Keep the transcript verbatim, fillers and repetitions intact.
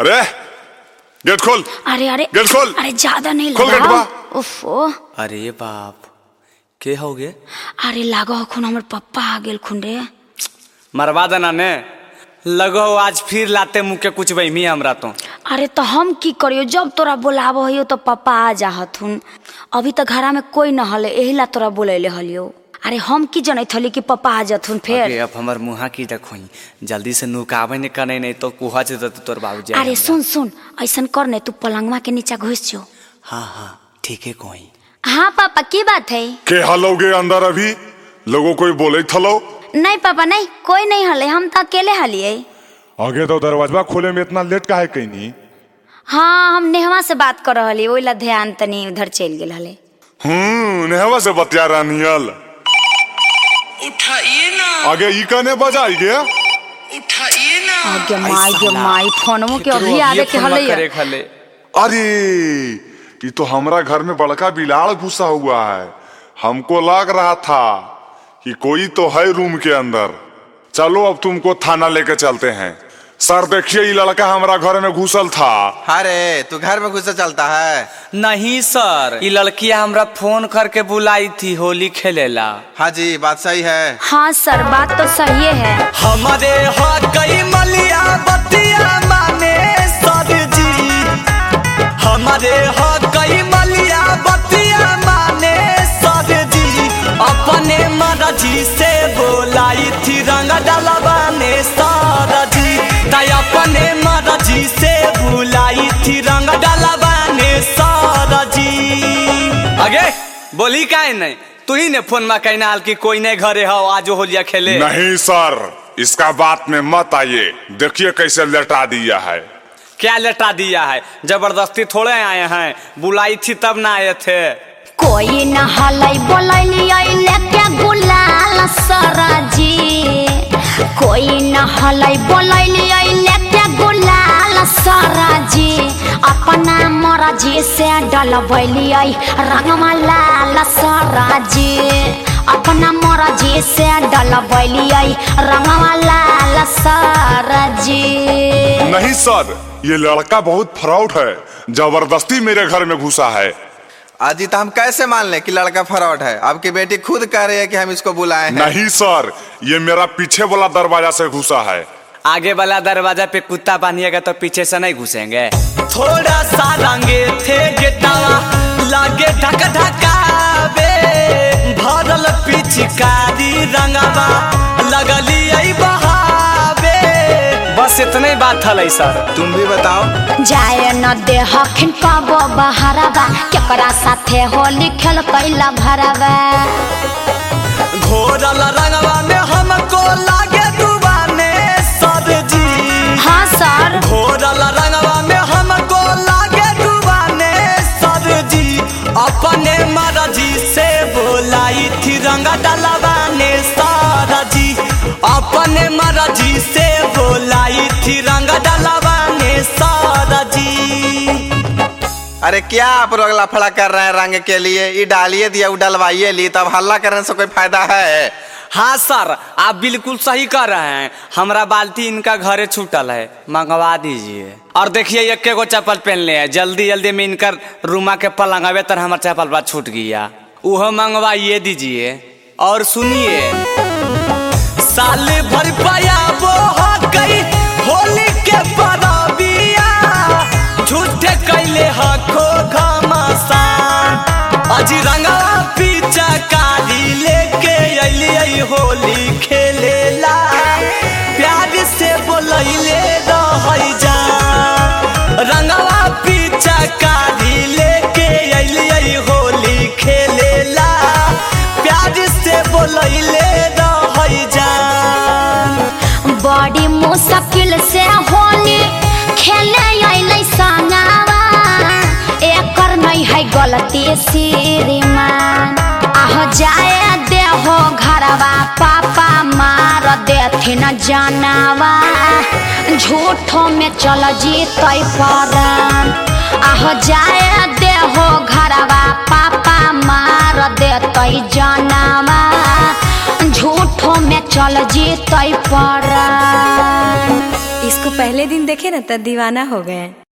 अरे गेट खोल। अरे अरे गेट खोल। अरे ज्यादा नहीं खोल लगा। गेट। उफो। अरे बाप के हो गे? अरे लागो खुन हमर पप्पा आ गेल खुन रे। मरवा देना ने लगो आज फिर लाते मुँह के कुछ वही हमरा तो। अरे तो हम की करियो जब तोरा बोलाबो हियो तो पप्पा आ जाहथुन। अभी तो घरा में कोई न हले एही ला तोरा बोलैले हलियो। अरे हम की जनैत हली कि पप्पा आ जाथुन फिर। अरे अब हमर मुँहा की देखोई जल्दी से नुकावे ने कने नहीं तो कुहा से तोर बाबूजी। अरे सुन सुन ऐसन कर ने तू पलंगवा के नीचे घुस जो। हाँ हाँ ठीक है कोई। हाँ पापा की बात है? के हलोगे अंदर अभी लोगों कोई बोले थलो? नहीं पापा नहीं कोई नहीं हले हम तो अकेले हलिए। आगे तो दरवाजा खोले में इतना लेट काहे कइनी? हाँ हम नेहवा से बात कर रहली ओइ ला ध्यान तनी उधर चल गेल हले। हम्म नेहवा से बतिया रानियल। उठाइए ना। आगे ई कने बजाई गे? उठाइए ना। आगे माई गे माई फोनमो के अभी आवे के हले। अरे ये तो हमारा घर में बड़का बिलाड़ घुसा हुआ है। हमको लग रहा था कि कोई तो है रूम के अंदर। चलो अब तुमको थाना लेके चलते हैं। सर देखिए ये लड़का हमारा घर में घुसल था। अरे तू घर में घुसा चलता है? नहीं सर ये लड़किया हमरा फोन करके बुलाई थी होली खेलेला। हाँ जी बात सही है। हाँ सर बात तो सही है। हमारे कई मलिया बतिया माने सर जी। हमारे कई मलिया बतिया माने सर जी। अपने मर्जी से बोलाई थी रंग डलवाने सर जी। अपने मर्जी से बुलाई थी रंग डलवाने सर जी। आगे बोली काहे नहीं तू ही ने फोन में कहना हाल कि कोई नहीं घरे हो आज होलिया खेले। नहीं सर इसका बात में मत आइए। देखिए कैसे लेटा दिया है। क्या लेटा दिया है? जबरदस्ती थोड़े आए हैं बुलाई थी तब ना आए थे। कोई न हलाई बोलैली लेके गुलाल सरा जी। कोई न हलाई बोलैली लेके गुलाल सरा जी। अपना मर्जी से डलवैली रंगवा लाल सरा जी। अपना मर्जी से डलवैली रंगवा लाल सरा जी। नहीं सर ये लड़का बहुत फ्रॉड है। जबरदस्ती मेरे घर में घुसा है। अजी तो हम कैसे मान लें कि लड़का फ्रॉड है? आपकी बेटी खुद कह रही है कि हम इसको बुलाए हैं। नहीं सर ये मेरा पीछे वाला दरवाजा से घुसा है। आगे वाला दरवाजा पे कुत्ता बांधिएगा तो पीछे से नहीं घुसेंगे। थोड़ा सा रंगे थे गेटावा लागे ढक ढकावे। भरल पिचकारी रंगवा लगली आई बहावे। बस इतना ही बात था सर। तुम भी बताओ। जाए न दे हखिन पाबो बहरवा केकरा साथे होली खेल कैला भरवा। घोरल रंगवा में हमको लागे दुबाने सर जी। हाँ सर घोरल रंगवा में हमको लागे दुबाने सर जी। अपने मर्जी से बोलाई थी रंग डलवाने सर जी। अपने मर्जी से बोलाई थी रंग डलवाने सर जी। अरे क्या आप लोग लफड़ा कर रहे हैं रंग के लिए? ये डालिए दिया वो डलवाइए ली तब हल्ला करने से कोई फायदा है? हाँ सर आप बिल्कुल सही कर रहे हैं। हमारा बाल्टी इनका घरे छूटल है मंगवा दीजिए। और देखिए एक गो चप्पल पहन ले है जल्दी जल्दी में इनकर रूमा के पलंगवे तर हमारा चप्पल बात छूट गया वह मंगवाइए दीजिए। और सुनिए साल भर पाया वो गई होली के परबिया। झूठे कैले हको घमासान। अजी रंगवा पीछा कारी लेके अइली होली खेलेला। प्यार से बोलैले रहै जा। रंगवा पीछा कारी लेके अइली होली खेलेला। प्यार से बोलैले रहै जा। बड़ी मुश्किल से होली खेले अइले संगवा। एकर नहीं है गलती श्रीमान। आह जाए दे हो घरवा पापा मार देथिन जानवा। झूठों में चल जीतै परान। आह जाए दे हो घरवा पापा मार देतै जानवा। झूठों में चल जीतै परान। इस इसको पहले दिन देखे ना तो दीवाना हो गए।